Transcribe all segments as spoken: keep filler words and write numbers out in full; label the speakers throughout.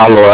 Speaker 1: Alô?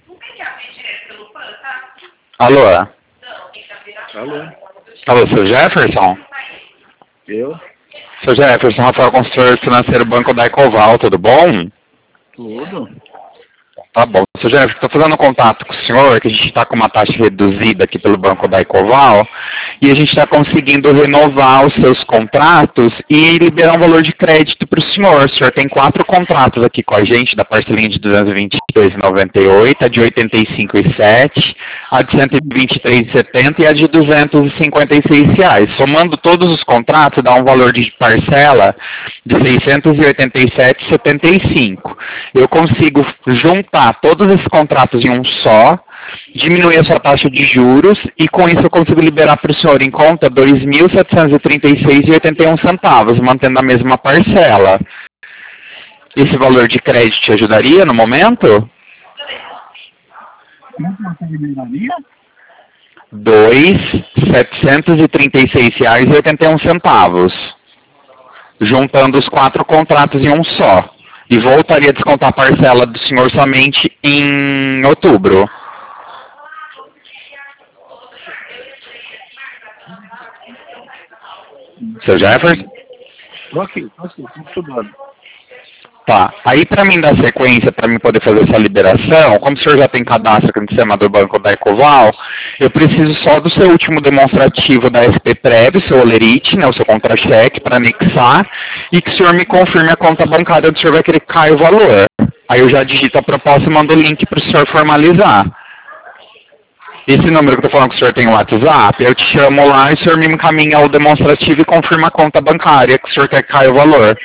Speaker 1: Alô?
Speaker 2: Alô?
Speaker 1: Alô, seu Jefferson?
Speaker 2: Eu?
Speaker 1: Seu Jefferson, Rafael, consultor financeiro Banco da Ecoval, tudo bom?
Speaker 2: Tudo?
Speaker 1: Tá bom. Seu Jefferson, estou fazendo contato com o senhor, que a gente está com uma taxa reduzida aqui pelo Banco da Ecoval, e a gente está conseguindo renovar os seus contratos e liberar um valor de crédito para o senhor. O senhor tem quatro contratos aqui com a gente, da parcelinha de duzentos e vinte e dois reais e noventa e oito, a de oitenta e cinco reais e sete centavos, a de cento e vinte e três reais e setenta centavos e a de duzentos e cinquenta e seis reais. Somando todos os contratos, dá um valor de parcela de seiscentos e oitenta e sete reais e setenta e cinco centavos. Eu consigo juntar todos esses contratos em um só, diminuir a sua taxa de juros e com isso eu consigo liberar para o senhor em conta dois mil setecentos e trinta e seis reais e oitenta e um centavos, mantendo a mesma parcela. Esse valor de crédito te ajudaria no momento?
Speaker 2: Quanto você liberaria?
Speaker 1: dois mil setecentos e trinta e seis reais e oitenta e um centavos, juntando os quatro contratos em um só. E voltaria a descontar a parcela do senhor somente em outubro. Seu Jefferson?
Speaker 2: Ok, ok, estou estudando.
Speaker 1: Tá. Aí para mim dar sequência, para mim poder fazer essa liberação, como o senhor já tem cadastro aqui no sistema do Banco da Ecoval, eu preciso só do seu último demonstrativo da S P Prev, seu Olerite, né, o seu contra-cheque, para anexar, e que o senhor me confirme a conta bancária onde o senhor vai querer que caia o valor. Aí eu já digito a proposta e mando o link para o senhor formalizar. Esse número que eu tô falando que o senhor tem o WhatsApp, eu te chamo lá e o senhor me encaminha o demonstrativo e confirma a conta bancária que o senhor quer que caia o valor.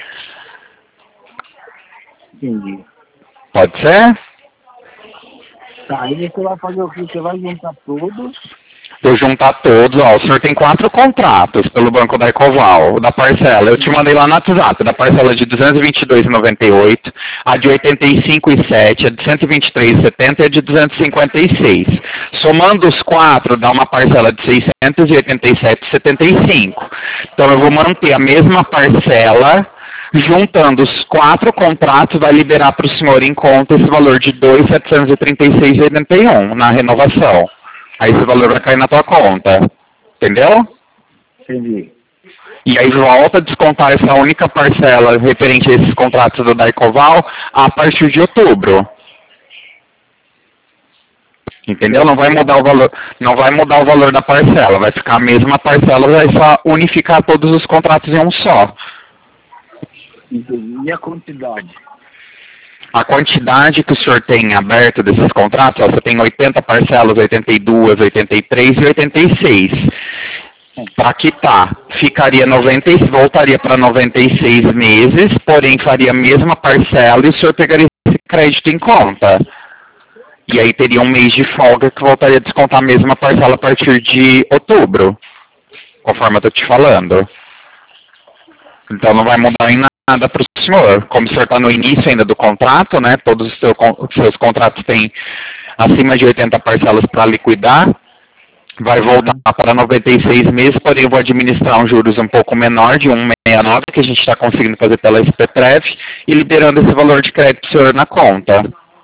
Speaker 2: Entendi.
Speaker 1: Pode ser?
Speaker 2: Tá, aí você vai fazer o que? Você vai juntar todos.
Speaker 1: Eu juntar todos, ó, o senhor tem quatro contratos pelo Banco da Ecoval, da parcela, eu te mandei lá no WhatsApp, da parcela de duzentos e vinte e dois reais e noventa e oito, a de oitenta e cinco reais e sete centavos, a de cento e vinte e três reais e setenta centavos e a de duzentos e cinquenta e seis reais. Somando os quatro, dá uma parcela de seiscentos e oitenta e sete reais e setenta e cinco centavos. Então eu vou manter a mesma parcela, juntando os quatro contratos, vai liberar para o senhor em conta esse valor de dois mil setecentos e trinta e seis reais e oitenta e um na renovação. Aí esse valor vai cair na tua conta. Entendeu?
Speaker 2: Entendi.
Speaker 1: E aí volta a descontar essa única parcela referente a esses contratos do Daicoval a partir de outubro. Entendeu? Não vai mudar o valor, não vai mudar o valor da parcela, vai ficar a mesma parcela, vai só unificar todos os contratos em um só.
Speaker 2: Entendi. E a quantidade?
Speaker 1: A quantidade que o senhor tem aberto desses contratos, ó, você tem oitenta parcelas, oitenta e duas, oitenta e três e oitenta e seis. Para quitar, ficaria noventa, voltaria para noventa e seis meses, porém faria a mesma parcela e o senhor pegaria esse crédito em conta. E aí teria um mês de folga que voltaria a descontar a mesma parcela a partir de outubro, conforme eu estou te falando. Então não vai mudar em nada para o senhor. Como o senhor está no início ainda do contrato, né? Todos os, seu, os seus contratos têm acima de oitenta parcelas para liquidar. Vai voltar para noventa e seis meses, porém eu vou administrar um juros um pouco menor, de cento e sessenta e nove, que a gente está conseguindo fazer pela S P Prev, e liberando esse valor de crédito do senhor na conta.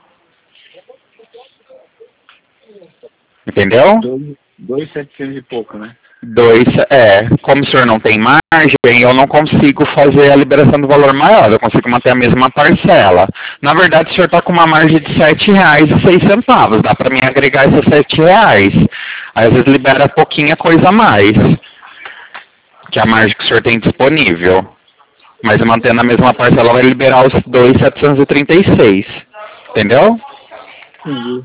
Speaker 1: Entendeu?
Speaker 2: Dois mil e setecentos e pouco, né?
Speaker 1: Dois, é, como o senhor não tem margem, eu não consigo fazer a liberação do valor maior, eu consigo manter a mesma parcela. Na verdade, o senhor está com uma margem de sete reais e seis centavos, dá para mim agregar esses sete reais. Aí às vezes libera pouquinha coisa a mais, que é a margem que o senhor tem disponível. Mas mantendo a mesma parcela vai liberar os dois mil setecentos e trinta e seis, entendeu?
Speaker 2: Entendi.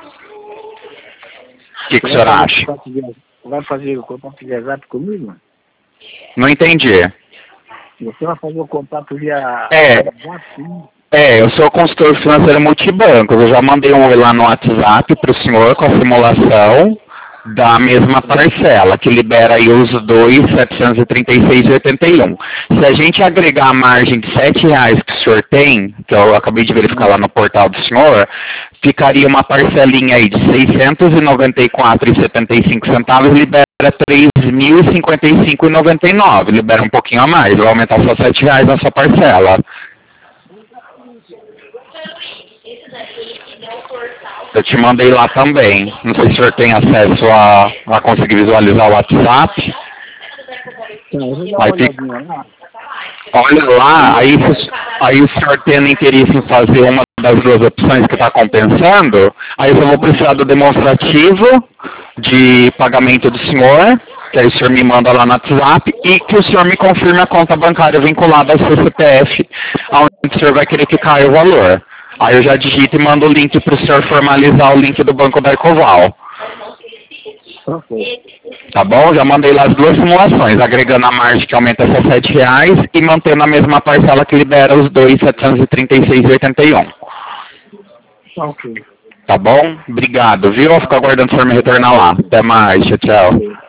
Speaker 1: O que, que o senhor acha?
Speaker 2: Vai fazer o contato via zap comigo?
Speaker 1: Não entendi.
Speaker 2: Você vai fazer o contato via
Speaker 1: É.
Speaker 2: zap?
Speaker 1: É, eu sou consultor financeiro multibancos. Eu já mandei um oi lá no WhatsApp para o senhor com a simulação da mesma parcela, que libera aí os dois mil setecentos e trinta e seis reais e oitenta e um. Se a gente agregar a margem de sete reais que o senhor tem, que eu acabei de verificar lá no portal do senhor, ficaria uma parcelinha aí de seiscentos e noventa e quatro reais e setenta e cinco centavos, libera três mil e cinquenta e cinco reais e noventa e nove. Libera um pouquinho a mais, vai aumentar só sete reais na sua parcela. Eu te mandei lá também. Não sei se o senhor tem acesso a, a conseguir visualizar o WhatsApp.
Speaker 2: Tá, eu vou dar uma
Speaker 1: Aí fica,
Speaker 2: olhadinha lá.
Speaker 1: olha lá, aí, se- aí o senhor tendo interesse em fazer uma das duas opções que está compensando, aí eu só vou precisar do demonstrativo de pagamento do senhor, que aí o senhor me manda lá no WhatsApp, e que o senhor me confirme a conta bancária vinculada ao seu C P F, onde o senhor vai querer que caia o valor. Aí eu já digito e mando o link para o senhor formalizar o link do Banco da Ecoval.
Speaker 2: Ok.
Speaker 1: Tá bom? Já mandei lá as duas simulações, agregando a margem que aumenta para sete reais e mantendo a mesma parcela que libera os dois mil setecentos e trinta e seis reais e oitenta e um.
Speaker 2: Ok.
Speaker 1: Tá bom? Obrigado, viu? Eu fico aguardando o senhor me retornar lá. Até mais, tchau, tchau.
Speaker 2: Ok.